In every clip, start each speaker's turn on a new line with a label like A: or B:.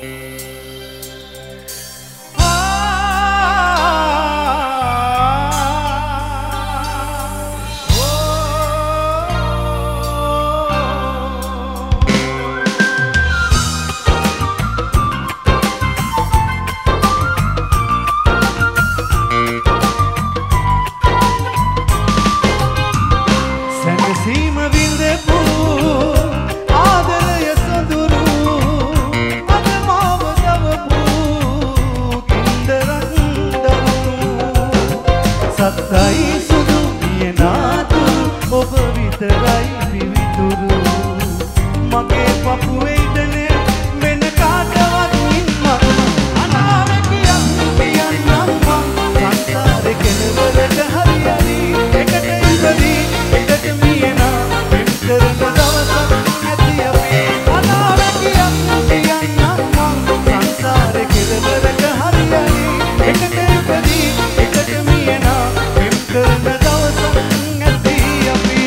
A: සත්තයි සුදු පියනාතු ඔබ විතරයි පිවිතුරු මගේ පපුවේ ඉඳනේ වෙන කාටවත් නිම්මක් අනාවැකියක් කියන්නම් මං සංසාරේ කෙලවරට හරියලි එකට ඉවදී එකට මියනා වෙන් කරන දවසක් නැති අපි අනාවැකියක් කියන්නම් මං සංසාරේ කෙලවරට හරියලි එකට ඉවදී එකට මියනා කරන දවසක් නැති අපි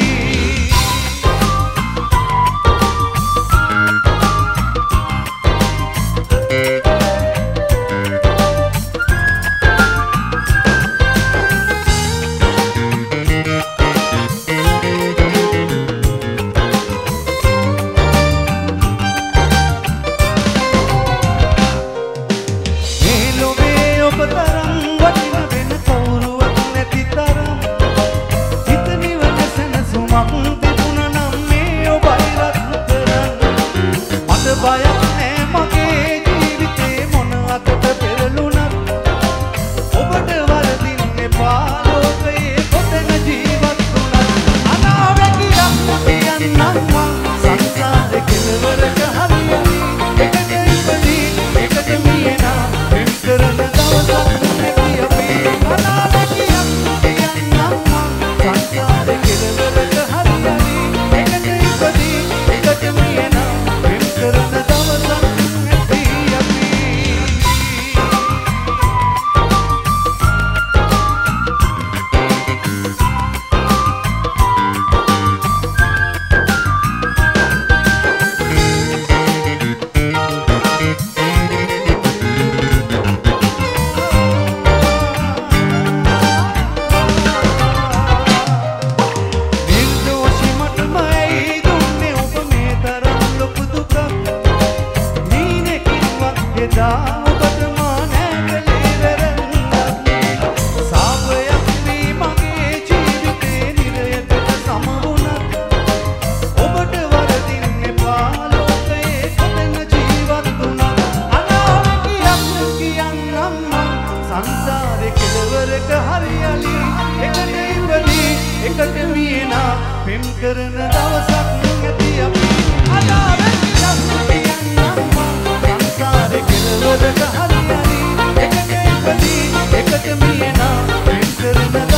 A: මේ ලෝකේ ඔබ තරම් වටින වෙන කවුරුවත් නැති තරම් හිත නිවන සැනසුමක් තිබුණා නම් මේ ඔබයි රත් කරන්න මට බයක් නෑ මගේ ජීවිතේ මොන අතට පෙරළුණත් ඔබට වරදින්න එපා ලෝකයේ කොතන ජීවත් වුණත් අනාවැකියක් කියන්නම් මං සංසාරේ කෙලවරක හරියලි එකට ඉපදී එකට මියනා වෙන් කරන දවසක් නැති අපි අනාවැකියක් කියන්නම් මං සංසාරේ කෙලවරක හරියලි එකට ඉපදී එකට මියනා වෙන් කරන දවසක් නැති අපි නිර්දෝෂි මටමයි දුන්නේ ඔබ මේ තරම් ලොකු දුකක් නීනේ කිව්වත් එදා ඔබට මා නෑ කලේ වැරැද්දක් සාපයක් වී මගේ ජීවිතේ නිරයකට සම වුණත් ඔබට වරදින්න එපා ලෝකයේ කොතන ජීවත් වුණත් අනාවැකියක් කියන්නම් මං සංසාරේ කෙලවරක හරියලි එකට ඉපදී එකට මියනා පෙම් කරන දවසක් නැති අපි අනාවැකියක් කියන්නම් මං සංසාරේ කෙලවරක හරියලි එකට ඉපදී එකට මියනා පෙම් කරන